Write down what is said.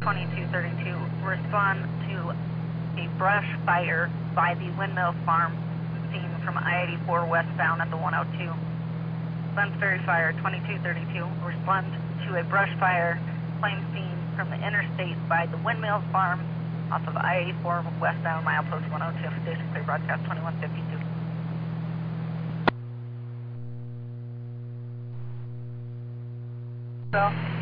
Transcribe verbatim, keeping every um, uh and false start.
twenty-two thirty-two, respond to a brush fire by the Windmill Farm, seen from I eighty-four westbound at the one oh two. Glenns Ferry Fire, twenty-two thirty-two, respond to a brush fire, claim seen from the interstate by the Windmill Farm off of I eighty-four westbound, milepost one oh two, station clear broadcast twenty-one fifty-two. So.